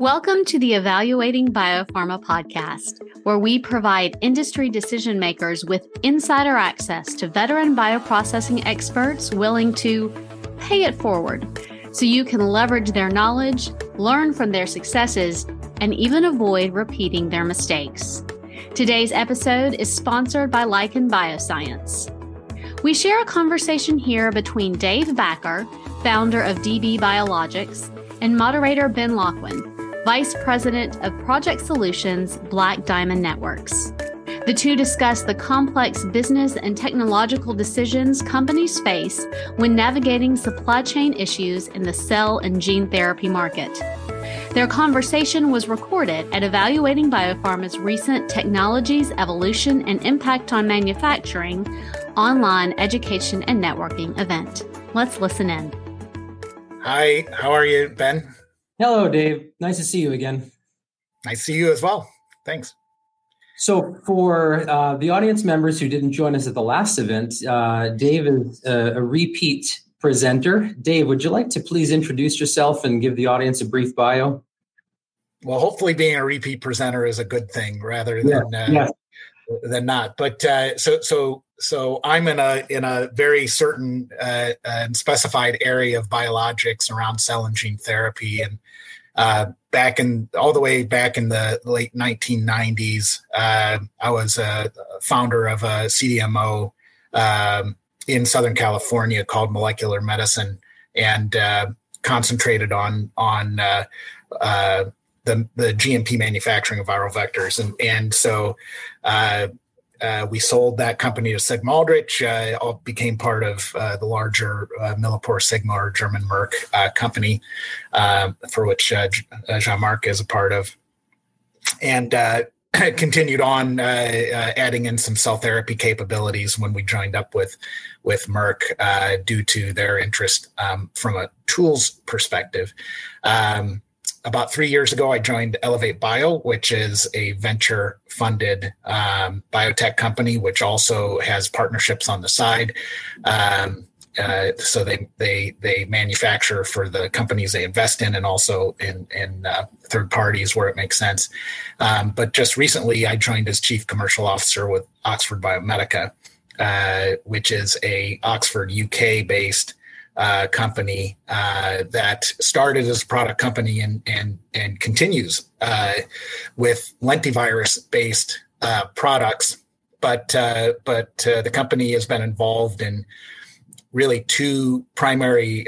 Welcome to the Evaluating Biopharma podcast, where we provide industry decision makers with insider access to veteran bioprocessing experts willing to pay it forward so you can leverage their knowledge, learn from their successes, and even avoid repeating their mistakes. Today's episode is sponsored by Lichen Bioscience. We share a conversation here between Dave Backer, founder of DB Biologics, and moderator Ben Lockwin, Vice President of Project Solutions, Black Diamond Networks. The two discuss the complex business and technological decisions companies face when navigating supply chain issues in the cell and gene therapy market. Their conversation was recorded at Evaluating Biopharma's recent Technologies, Evolution, and Impact on Manufacturing online education and networking event. Let's listen in. Hi, how are you, Ben? Hello, Dave. Nice to see you again. Nice to see you as well. Thanks. So for the audience members who didn't join us at the last event, Dave is a repeat presenter. Dave, would you like to please introduce yourself and give the audience a brief bio? Well, hopefully being a repeat presenter is a good thing rather than not. But so I'm in a very certain and specified area of biologics around cell and gene therapy, and all the way back in the late 1990s, I was a founder of a CDMO in Southern California called Molecular Medicine, and concentrated on the GMP manufacturing of viral vectors, and so we sold that company to Sigma Aldrich. All became part of the larger MilliporeSigma or German Merck company, for which Jean-Marc is a part of, and continued on adding in some cell therapy capabilities when we joined up with Merck due to their interest from a tools perspective. About 3 years ago, I joined Elevate Bio, which is a venture-funded biotech company, which also has partnerships on the side. So they manufacture for the companies they invest in, and also in third parties where it makes sense. But just recently, I joined as Chief Commercial Officer with Oxford Biomedica, which is a Oxford, UK-based company that started as a product company and continues with lentivirus-based products, but the company has been involved in really two primary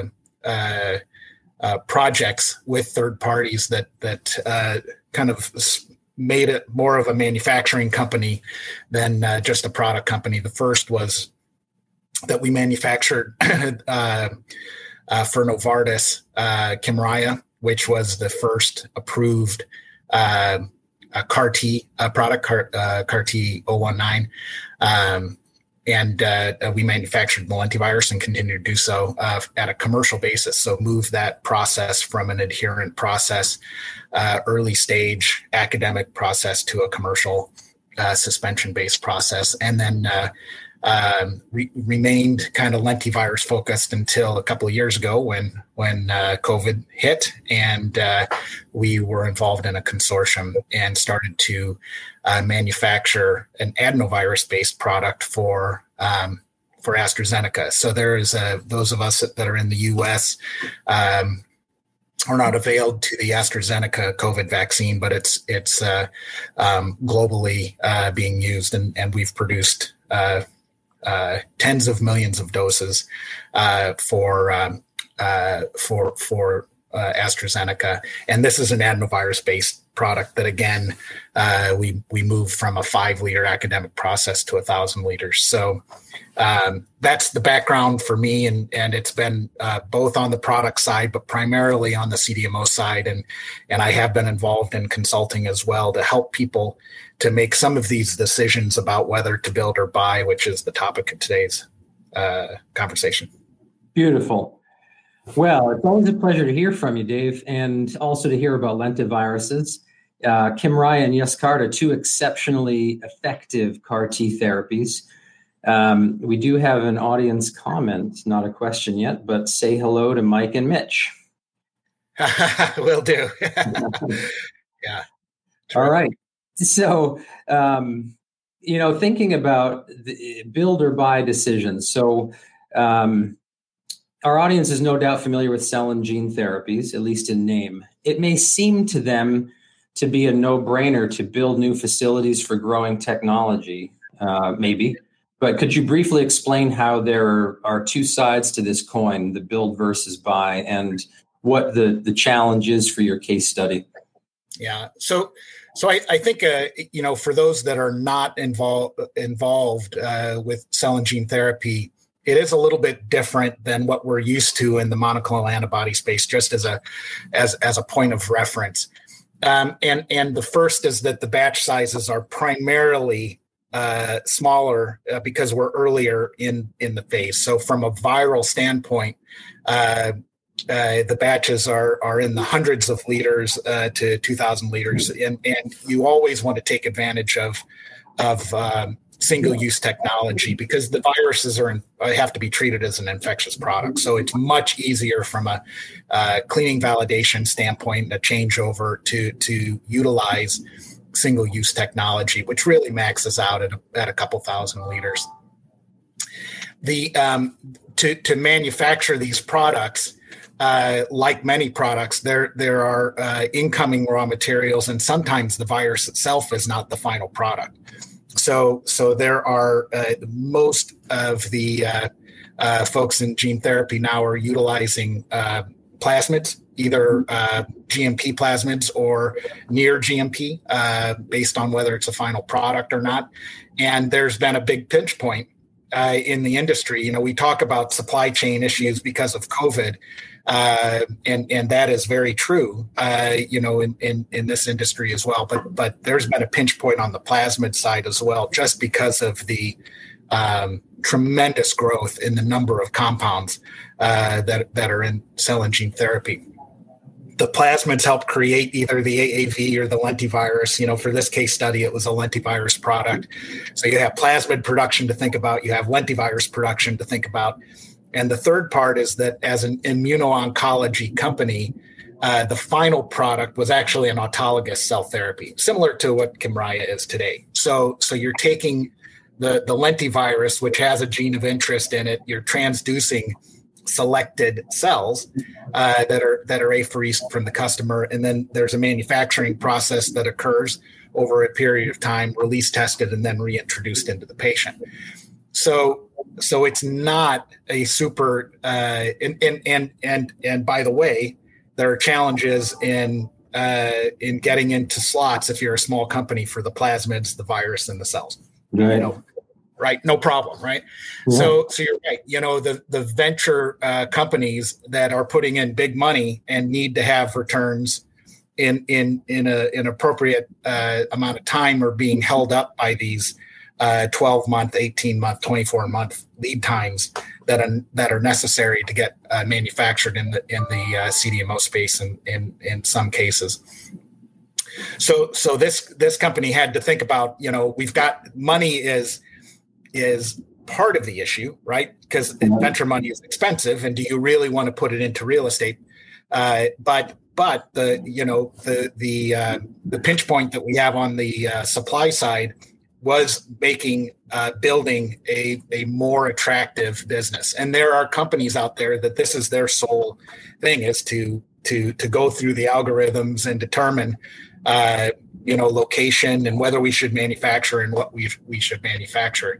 projects with third parties that kind of made it more of a manufacturing company than just a product company. The first was that we manufactured for Novartis, Kymriah, which was the first approved CAR T product, CAR T 019. And we manufactured the lentivirus and continue to do so at a commercial basis. So move that process from an adherent process, early stage academic process, to a commercial suspension-based process. And then remained kind of lentivirus focused until a couple of years ago when COVID hit, and we were involved in a consortium and started to manufacture an adenovirus based product for AstraZeneca. So there's those of us that are in the U.S. Are not availed to the AstraZeneca COVID vaccine, but it's globally being used, and we've produced tens of millions of doses for AstraZeneca, and this is an adenovirus-based product that again we moved from a 5-liter academic process to 1,000 liters. So that's the background for me, and it's been both on the product side, but primarily on the CDMO side, and I have been involved in consulting as well to help people to make some of these decisions about whether to build or buy, which is the topic of today's conversation. Beautiful. Well, it's always a pleasure to hear from you, Dave, and also to hear about lentiviruses. Kymriah and Yescarta, two exceptionally effective CAR T therapies. We do have an audience comment, not a question yet, but say hello to Mike and Mitch. Will do. Yeah. All right. So, thinking about the build or buy decisions. So, our audience is no doubt familiar with cell and gene therapies, at least in name. It may seem to them to be a no-brainer to build new facilities for growing technology, maybe. But could you briefly explain how there are two sides to this coin, the build versus buy, and what the challenge is for your case study? Yeah. So I think, for those that are not involved with cell and gene therapy, it is a little bit different than what we're used to in the monoclonal antibody space, just as a point of reference. And the first is that the batch sizes are primarily smaller because we're earlier in the phase. So from a viral standpoint, the batches are in the hundreds of liters to 2,000 liters, and you always want to take advantage of single-use technology because the viruses have to be treated as an infectious product. So it's much easier from a cleaning validation standpoint, a changeover to utilize single-use technology, which really maxes out at a couple thousand liters. To manufacture these products, like many products, there are incoming raw materials, and sometimes the virus itself is not the final product. So there are most of the folks in gene therapy now are utilizing plasmids, either GMP plasmids or near GMP, based on whether it's a final product or not. And there's been a big pinch point in the industry. We talk about supply chain issues because of COVID. And that is very true, in this industry as well. But there's been a pinch point on the plasmid side as well, just because of the tremendous growth in the number of compounds that are in cell and gene therapy. The plasmids help create either the AAV or the lentivirus. For this case study, it was a lentivirus product. So you have plasmid production to think about. You have lentivirus production to think about. And the third part is that as an immuno-oncology company, the final product was actually an autologous cell therapy, similar to what Kymriah is today. So you're taking the lentivirus, which has a gene of interest in it, you're transducing selected cells that are apheresed from the customer, and then there's a manufacturing process that occurs over a period of time, release tested, and then reintroduced into the patient. So it's not a super and by the way, there are challenges in getting into slots if you're a small company for the plasmids, the virus, and the cells. Right. Right. No problem. Right. Yeah. So you're right. The venture companies that are putting in big money and need to have returns in an appropriate amount of time are being held up by these 12-month, 18-month, 24-month lead times that are necessary to get manufactured in the CDMO space in some cases. So this company had to think about, we've got money is part of the issue, right? Because venture money is expensive, and do you really want to put it into real estate? But the pinch point that we have on the supply side was building a more attractive business. And there are companies out there that this is their sole thing, is to go through the algorithms and determine location and whether we should manufacture and what we should manufacture.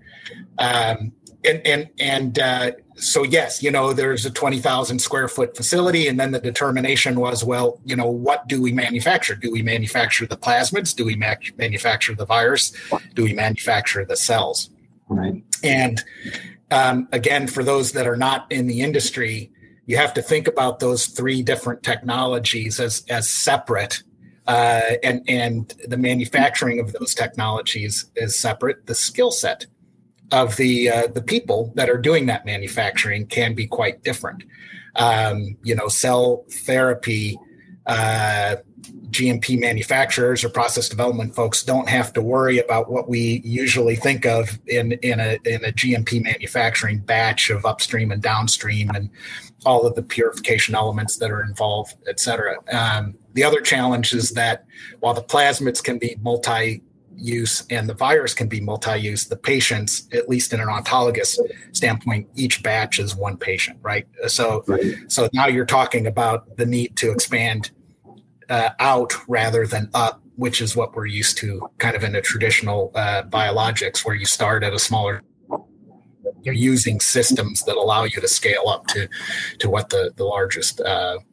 So yes, there's a 20,000 square foot facility, and then the determination was, well, what do we manufacture? Do we manufacture the plasmids? Do we manufacture the virus? Do we manufacture the cells? Right. And again, for those that are not in the industry, you have to think about those three different technologies as separate. And the manufacturing of those technologies is separate. The skill set of the people that are doing that manufacturing can be quite different. Cell therapy GMP manufacturers or process development folks don't have to worry about what we usually think of in a GMP manufacturing batch of upstream and downstream and all of the purification elements that are involved, et cetera. The other challenge is that while the plasmids can be multi-use and the virus can be multi-use, the patients, at least in an autologous standpoint, each batch is one patient, right? So now you're talking about the need to expand out rather than up, which is what we're used to kind of in a traditional biologics, where you start at a smaller. You're using systems that allow you to scale up to what the largest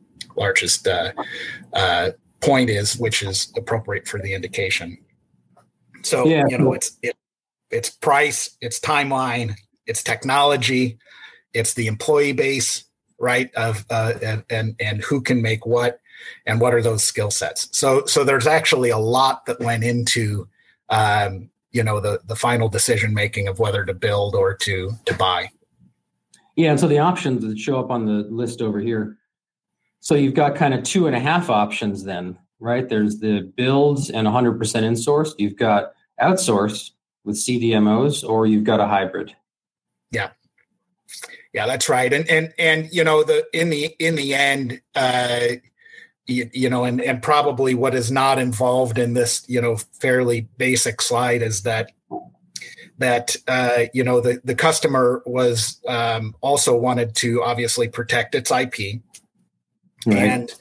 point is, which is appropriate for the indication. So it's price, it's timeline, it's technology, it's the employee base, right? And who can make what, and what are those skill sets? So there's actually a lot that went into the final decision making of whether to build or to buy. Yeah, and so the options that show up on the list over here. So you've got kind of 2.5 options then, right? There's the builds and 100% in-source. You've got outsource with CDMOs, or you've got a hybrid. Yeah, that's right. And in the end, and probably what is not involved in this, fairly basic slide is that the customer was also wanted to obviously protect its IP. Right. And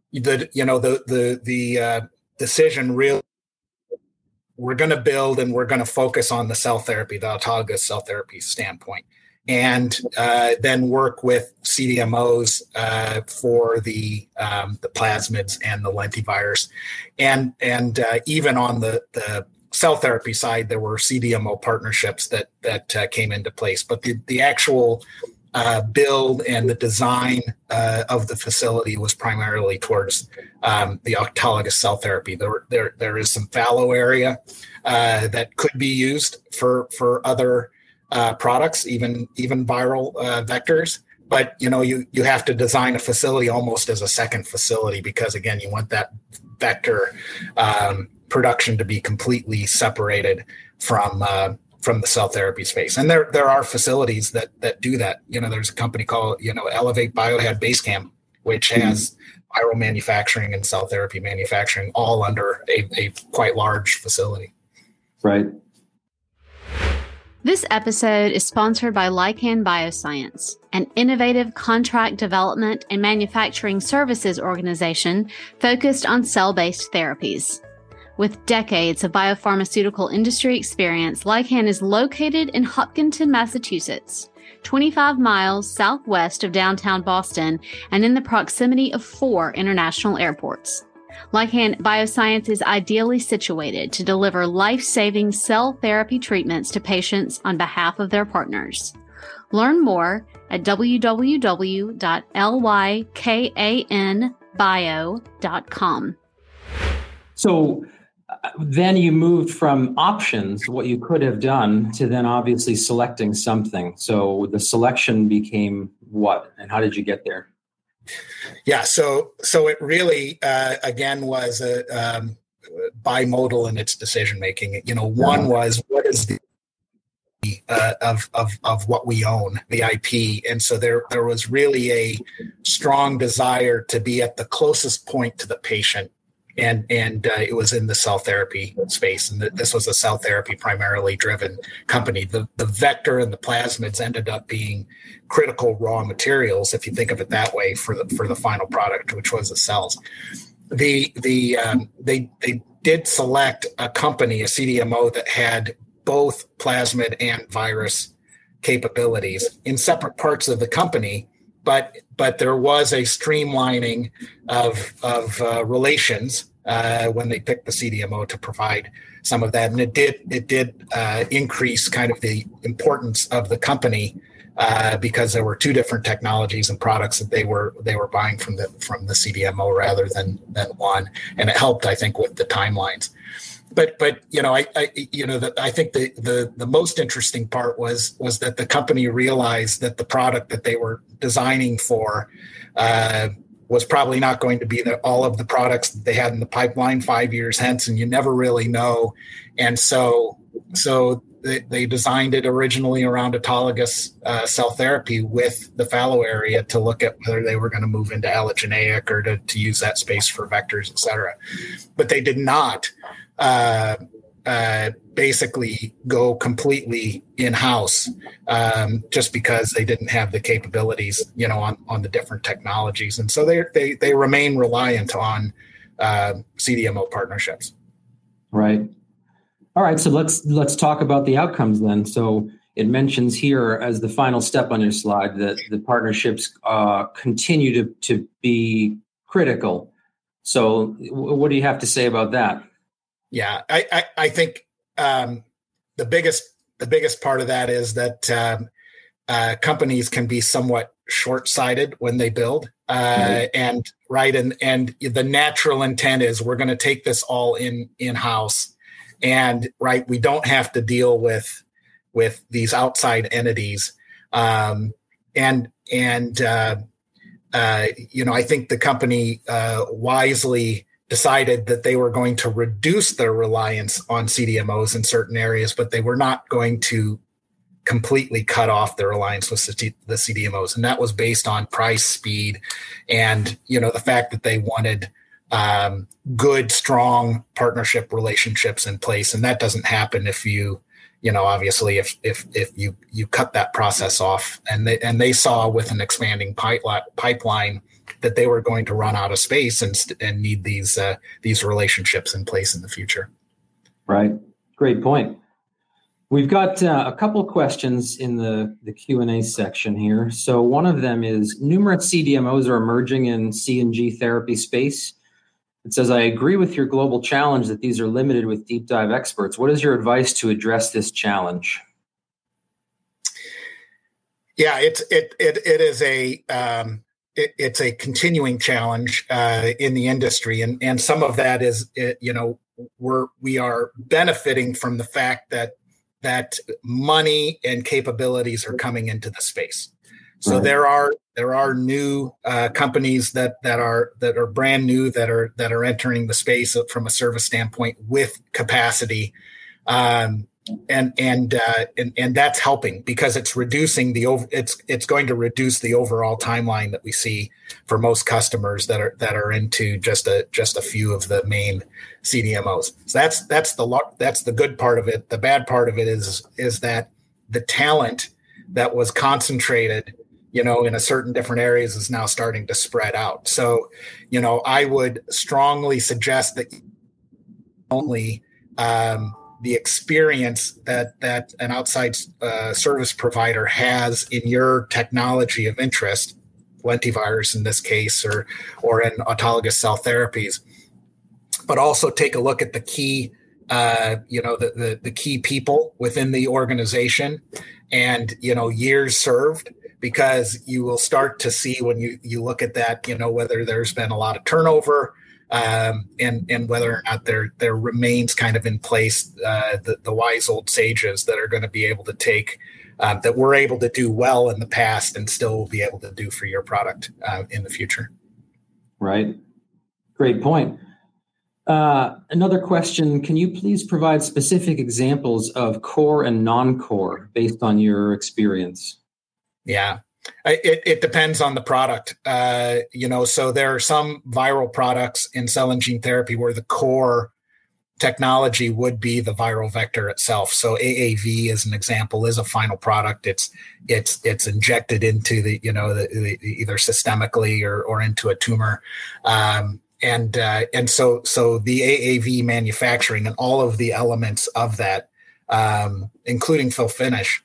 the decision really, we're going to build and we're going to focus on the cell therapy, the autologous cell therapy standpoint, and then work with CDMOs for the plasmids and the lentivirus, and even on the cell therapy side, there were CDMO partnerships that came into place. But the actual build and the design of the facility was primarily towards the autologous cell therapy. There is some fallow area that could be used for other products, even viral vectors. But you have to design a facility almost as a second facility, because again, you want that vector production to be completely separated from the cell therapy space. And there are facilities that do that. There's a company called Elevate Biohead Basecamp, which has viral manufacturing and cell therapy manufacturing all under a quite large facility. Right. This episode is sponsored by Lycan Bioscience, an innovative contract development and manufacturing services organization focused on cell-based therapies. With decades of biopharmaceutical industry experience, Lycan is located in Hopkinton, Massachusetts, 25 miles southwest of downtown Boston and in the proximity of 4 international airports. Lycan Bioscience is ideally situated to deliver life-saving cell therapy treatments to patients on behalf of their partners. Learn more at www.lykanbio.com. So then you moved from options, what you could have done, to then obviously selecting something. So the selection became what, and how did you get there? Yeah, so it really again was a bimodal in its decision making. One was, what is the of what we own, the IP, and so there was really a strong desire to be at the closest point to the patient, and it was in the cell therapy space, and this was a cell therapy primarily driven company. The vector and the plasmids ended up being critical raw materials, if you think of it that way, for the final product, which was the cells. They did select a company, a CDMO, that had both plasmid and virus capabilities in separate parts of the company, but there was a streamlining of relations when they picked the CDMO to provide some of that, and it did increase kind of the importance of the company because there were 2 different technologies and products that they were buying from the CDMO rather than one, and it helped, I think, with the timelines. But I think the most interesting part was that the company realized that the product that they were designing for was probably not going to be all of the products that they had in the pipeline 5 years hence, and you never really know. And so they designed it originally around autologous cell therapy with the fallow area to look at whether they were going to move into allogeneic or to use that space for vectors, et cetera. But they did not basically go completely in-house just because they didn't have the capabilities, on the different technologies. And so they remain reliant on CDMO partnerships. Right. All right. So let's talk about the outcomes then. So it mentions here as the final step on your slide that the partnerships continue to be critical. So what do you have to say about that? Yeah, I think the biggest part of that is that companies can be somewhat short-sighted when they build, and the natural intent is we're going to take this all in-house, and we don't have to deal with these outside entities, I think the company wisely decided that they were going to reduce their reliance on CDMOs in certain areas, but they were not going to completely cut off their reliance with the CDMOs. And that was based on price, speed, and, the fact that they wanted good, strong partnership relationships in place. And that doesn't happen if obviously if you cut that process off. And they saw with an expanding pipeline that they were going to run out of space and need these relationships in place in the future. Right. Great point. We've got a couple of questions in the Q&A section here. So one of them is, numerous CDMOs are emerging in C and G therapy space. It says, I agree with your global challenge that these are limited with deep dive experts. What is your advice to address this challenge? Yeah, it is it's a continuing challenge in the industry, and some of that is we are benefiting from the fact that money and capabilities are coming into the space. So there are new companies that are brand new that are entering the space from a service standpoint with capacity. And that's helping because it's reducing it's going to reduce the overall timeline that we see for most customers that are into just a few of the main CDMOs. So that's the good part of it. The bad part of it is that the talent that was concentrated, in a certain different areas is now starting to spread out. So, I would strongly suggest that only the experience that an outside service provider has in your technology of interest, lentivirus in this case, or in autologous cell therapies, but also take a look at the key, the key people within the organization and, years served, because you will start to see when you look at that, whether there's been a lot of turnover, and whether or not there remains kind of in place the wise old sages that are going to be able to take that were able to do well in the past and still will be able to do for your product in the future. Right. Great point. Another question, can you please provide specific examples of core and non-core based on your experience? Yeah. It depends on the product, so there are some viral products in cell and gene therapy where the core technology would be the viral vector itself. So AAV, as an example, is a final product. It's injected into the either systemically or into a tumor. And so the AAV manufacturing and all of the elements of that, including fill finish,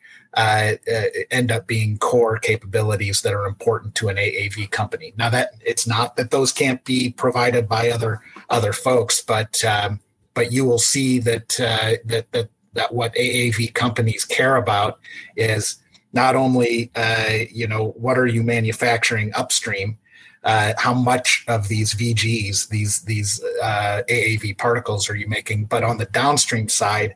end up being core capabilities that are important to an AAV company. Now, that it's not that those can't be provided by other folks, but you will see that what AAV companies care about is not only what are you manufacturing upstream, how much of these VGs, these AAV particles are you making, but on the downstream side,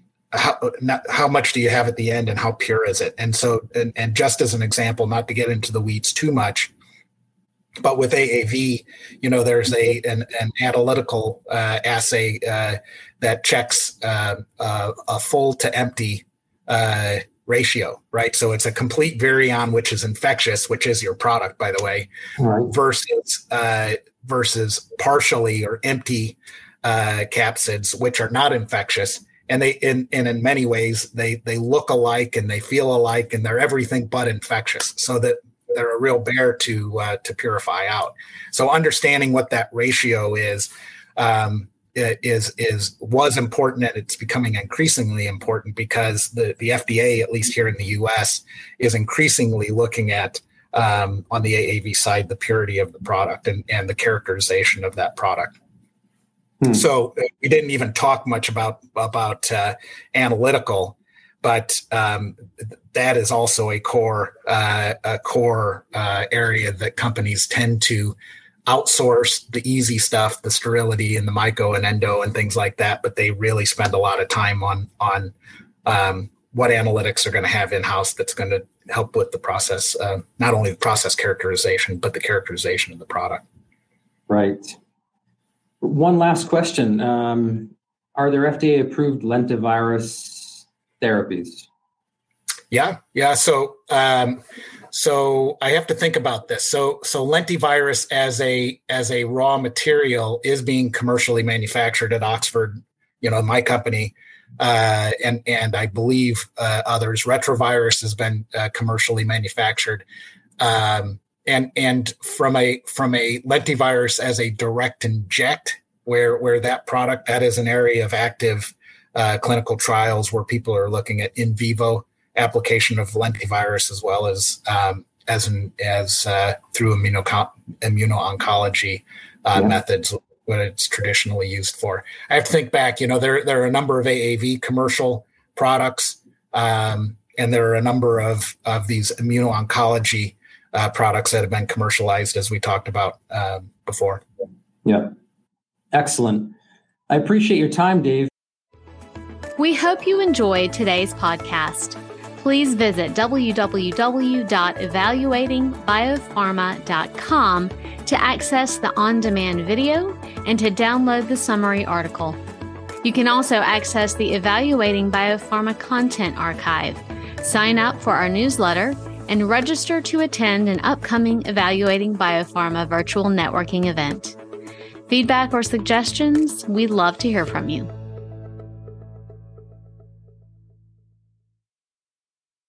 how much do you have at the end and how pure is it? And so, and just as an example, not to get into the weeds too much, But with AAV, there's an analytical assay that checks a full to empty ratio, right? So it's a complete virion, which is infectious, which is your product, by the way, right, versus partially or empty capsids, which are not infectious. And they, in many ways, they look alike and they feel alike, and they're everything but infectious. So that they're a real bear to purify out. So understanding what that ratio is was important, and it's becoming increasingly important because the FDA, at least here in the U.S., is increasingly looking at on the AAV side the purity of the product and the characterization of that product. So we didn't even talk much about analytical. But that is also a core area that companies tend to outsource the easy stuff, the sterility and the myco and endo and things like that. But they really spend a lot of time on what analytics are going to have in-house that's going to help with the process, not only the process characterization, but the characterization of the product. Right. One last question. Are there FDA-approved lentivirus therapies? Yeah. So I have to think about this. So lentivirus as a raw material is being commercially manufactured at Oxford, my company, and I believe others. Retrovirus has been commercially manufactured, and from a lentivirus as a direct inject, where that product, that is an area of active clinical trials where people are looking at in vivo application of lentivirus as well as through immuno-oncology methods, what it's traditionally used for. I have to think back. There are a number of AAV commercial products, and there are a number of these immuno-oncology products that have been commercialized, as we talked about before. Yeah, excellent. I appreciate your time, Dave. We hope you enjoyed today's podcast. Please visit www.evaluatingbiopharma.com to access the on-demand video and to download the summary article. You can also access the Evaluating Biopharma content archive, sign up for our newsletter, and register to attend an upcoming Evaluating Biopharma virtual networking event. Feedback or suggestions, we'd love to hear from you.